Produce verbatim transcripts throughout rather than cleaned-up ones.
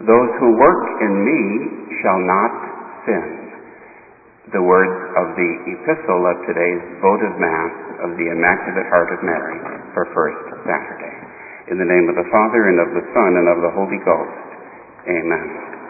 Those who work in me shall not sin. The words of the epistle of today's votive Mass of the Immaculate Heart of Mary for First Saturday. In the name of the Father, and of the Son, and of the Holy Ghost. Amen.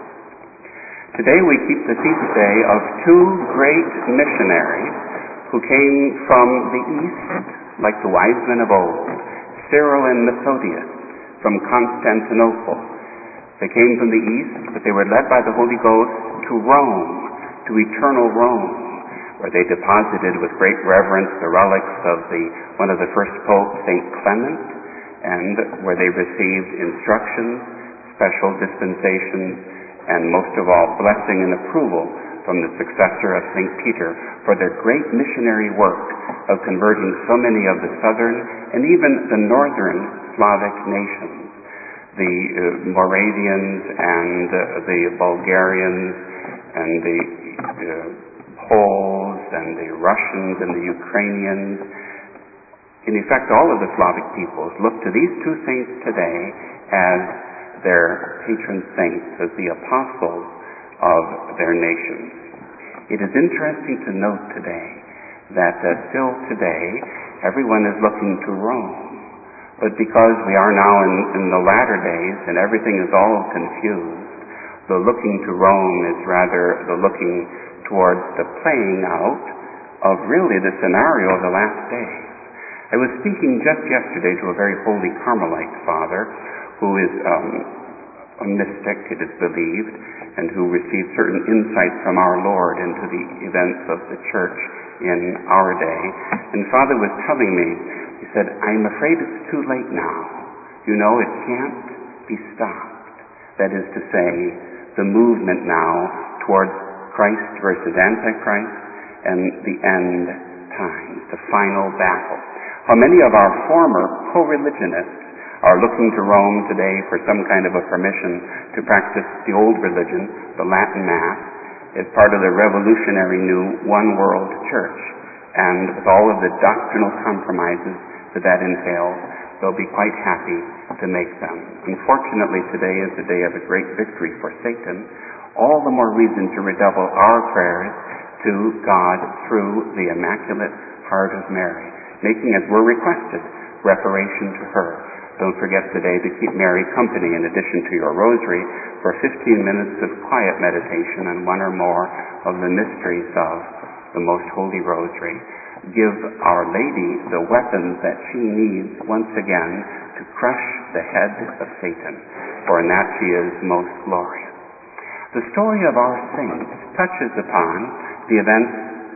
Today we keep the feast day of two great missionaries who came from the East, like the wise men of old, Cyril and Methodius from Constantinople. They came from the East, but they were led by the Holy Ghost to Rome, to eternal Rome, where they deposited with great reverence the relics of the one of the first popes, Saint Clement, and where they received instructions, special dispensations, and most of all, blessing and approval from the successor of Saint Peter for their great missionary work of converting so many of the southern and even the northern Slavic nations, the uh, Moravians and uh, the Bulgarians and the uh, Poles and the Russians and the Ukrainians. In effect, all of the Slavic peoples look to these two saints today as their patron saints, as the apostles of their nations. It is interesting to note today that uh, still today everyone is looking to Rome. But because we are now in, in the latter days and everything is all confused, the looking to Rome is rather the looking towards the playing out of really the scenario of the last days. I was speaking just yesterday to a very holy Carmelite father who is um, a mystic, it is believed, and who received certain insights from our Lord into the events of the church in our day. And Father was telling me, he said, I'm afraid it's too late now. You know, it can't be stopped. That is to say, the movement now towards Christ versus Antichrist and the end times, the final battle. How many of our former co-religionists are looking to Rome today for some kind of a permission to practice the old religion, the Latin Mass, as part of the revolutionary new one world church. And with all of the doctrinal compromises that that entails, they'll be quite happy to make them. Unfortunately, today is the day of a great victory for Satan. All the more reason to redouble our prayers to God through the Immaculate Heart of Mary, making, as we're requested, reparation to her. Don't forget today to keep Mary company in addition to your rosary for fifteen minutes of quiet meditation on one or more of the mysteries of the Most Holy Rosary. Give Our Lady the weapons that she needs once again to crush the head of Satan, for in that she is most glorious. The story of our saints touches upon the events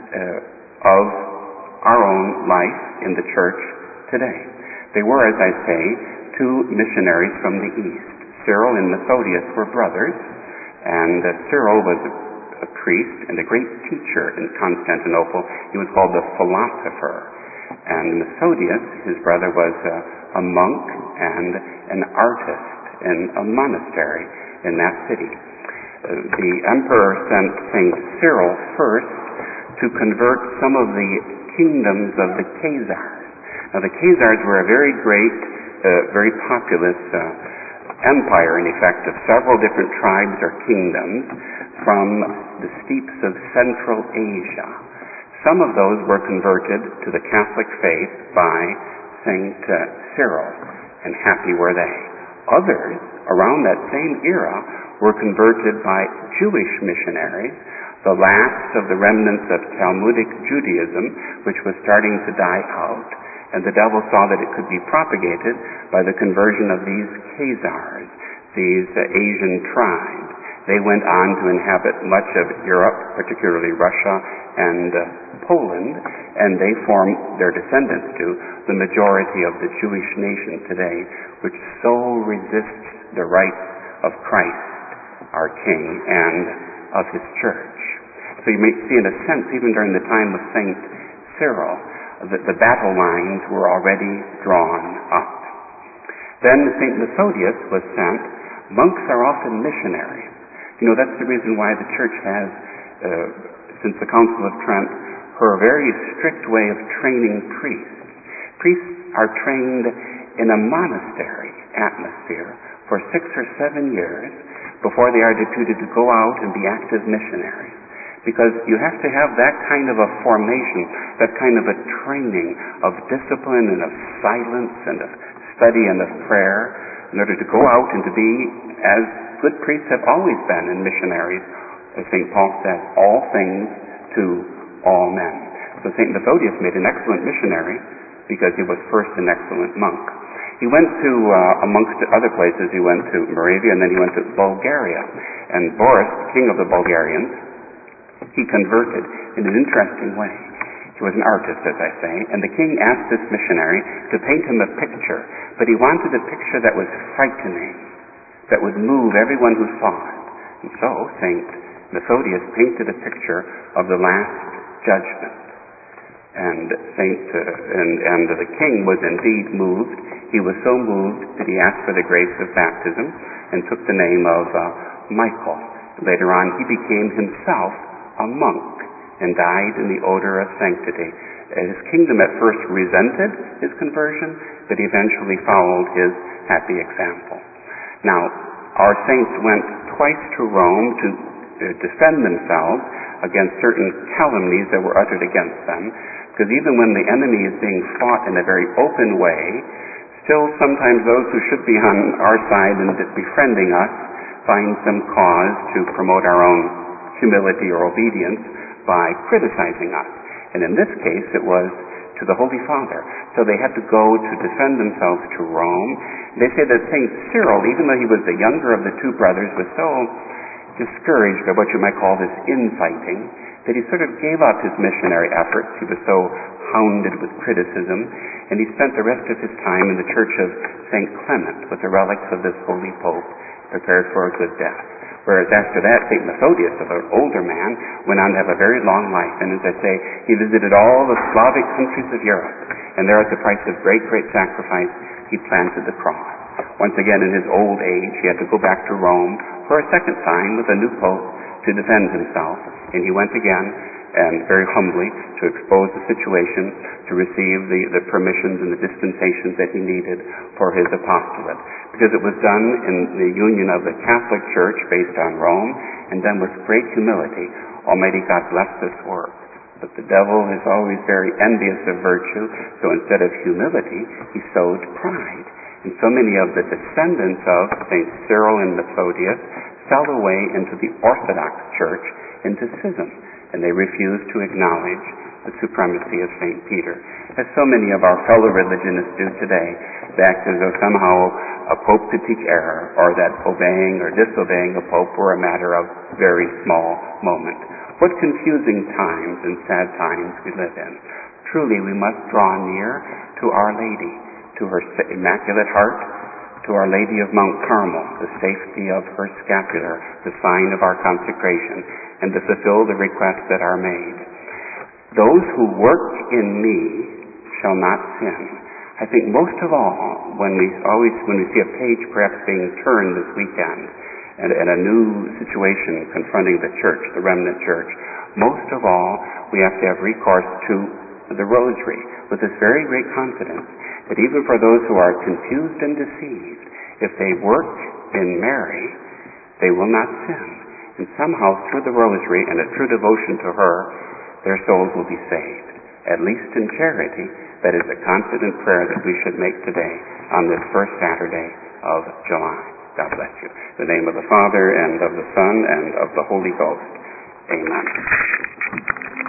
uh, of our own life in the church today. They were, as I say, two missionaries from the East. Cyril and Methodius were brothers, and uh, Cyril was a, a priest and a great teacher in Constantinople. He was called the philosopher. And Methodius, his brother, was uh, a monk and an artist in a monastery in that city. Uh, the emperor sent Saint Cyril first to convert some of the kingdoms of the Khazars. Now, the Khazars were a very great, uh, very populous uh, empire, in effect, of several different tribes or kingdoms from the steppes of Central Asia. Some of those were converted to the Catholic faith by Saint uh, Cyril, and happy were they. Others, around that same era, were converted by Jewish missionaries, the last of the remnants of Talmudic Judaism, which was starting to die out. And the devil saw that it could be propagated by the conversion of these Khazars, these uh, Asian tribes. They went on to inhabit much of Europe, particularly Russia and uh, Poland, and they form their descendants to the majority of the Jewish nation today, which so resists the rights of Christ, our King, and of his church. So you may see, in a sense, even during the time of Saint Cyril, the, the battle lines were already drawn up. Then Saint Methodius was sent. Monks are often missionaries. You know, that's the reason why the church has, uh, since the Council of Trent, her very strict way of training priests. Priests are trained in a monastery atmosphere for six or seven years before they are deputed to go out and be active missionaries. Because you have to have that kind of a formation, that kind of a training of discipline and of silence and of study and of prayer in order to go out and to be, as good priests have always been in missionaries, as Saint Paul says, all things to all men. So Saint Methodius made an excellent missionary because he was first an excellent monk. He went to, uh, amongst other places, he went to Moravia and then he went to Bulgaria. And Boris, king of the Bulgarians, he converted in an interesting way. He was an artist, as I say, and the king asked this missionary to paint him a picture, but he wanted a picture that was frightening, that would move everyone who saw it. And so Saint Methodius painted a picture of the Last Judgment. And Saint uh, and, and the king was indeed moved. He was so moved that he asked for the grace of baptism and took the name of uh, Michael. Later on, he became himself a monk and died in the odor of sanctity. His kingdom at first resented his conversion, but eventually followed his happy example. Now, our saints went twice to Rome to uh, defend themselves against certain calumnies that were uttered against them, because even when the enemy is being fought in a very open way, still sometimes those who should be on our side and befriending us find some cause to promote our own humility or obedience by criticizing us. And in this case, it was to the Holy Father. So they had to go to defend themselves to Rome. They say that Saint Cyril, even though he was the younger of the two brothers, was so discouraged by what you might call this infighting that he sort of gave up his missionary efforts. He was so hounded with criticism, and he spent the rest of his time in the church of Saint Clement with the relics of this holy pope, prepared for a good death. Whereas after that, Saint Methodius, an older man, went on to have a very long life. And as I say, he visited all the Slavic countries of Europe. And there, at the price of great, great sacrifice, he planted the cross. Once again, in his old age, he had to go back to Rome for a second time with a new pope to defend himself. And he went again, and very humbly, to expose the situation, to receive the, the permissions and the dispensations that he needed for his apostolate. Because it was done in the union of the Catholic Church based on Rome, and done with great humility. Almighty God bless this work. But the devil is always very envious of virtue, so instead of humility, he sowed pride. And so many of the descendants of Saint Cyril and Methodius fell away into the Orthodox Church, into schism, and they refused to acknowledge the supremacy of Saint Peter. As so many of our fellow religionists do today, they act as though somehow a pope could teach error, or that obeying or disobeying a pope were a matter of very small moment. What confusing times and sad times we live in. Truly, we must draw near to Our Lady, to her Immaculate Heart, to Our Lady of Mount Carmel, the safety of her scapular, the sign of our consecration, and to fulfill the requests that are made. Those who work in me shall not sin. I think most of all, when we always when we see a page perhaps being turned this weekend, and, and a new situation confronting the church, the remnant church, most of all, we have to have recourse to the rosary with this very great confidence that even for those who are confused and deceived, if they work in Mary, they will not sin. And somehow through the rosary and a true devotion to her, their souls will be saved. At least in charity, that is a confident prayer that we should make today on this first Saturday of July. God bless you. In the name of the Father, and of the Son, and of the Holy Ghost. Amen.